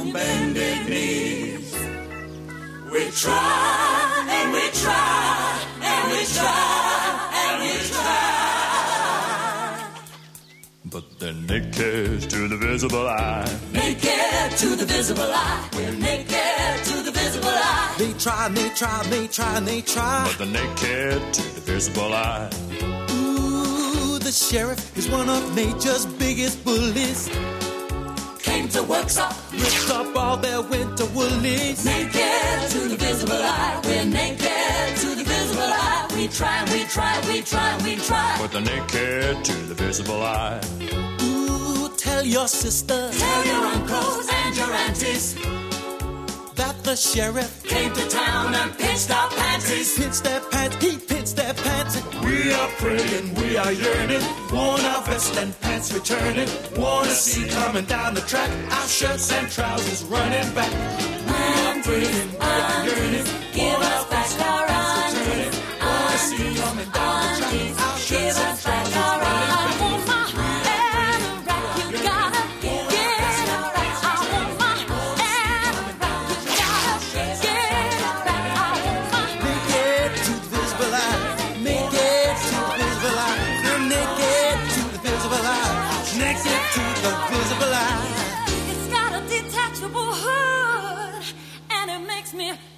on bended knees. We try and we try and we try and we try. But they're naked to the visible eye. Naked to the visible eye. We're naked to the visible eye. They try, they try, they try, they try. But they're naked to the visible eye. Ooh, the sheriff is one of nature's biggest bullies. Came to work up, ripped up all their winter woolies. Naked to the visible eye. We're naked to the visible eye. We try, we try, we try, we try. But they're naked to the visible eye. Ooh, tell your sister, tell your uncles and your aunties that the sheriff came to town and pinched our panties. Pinched their pants, he pinched their pants. We are praying, we are yearning. Worn our vest and pants returning. Wanna see coming down the track. Our shirts and trousers running back. We are praying, we are yearning. Give us back our undies. Wanna see coming down the track. Our shirts and trousers running back. It's got a detachable hood, and it makes me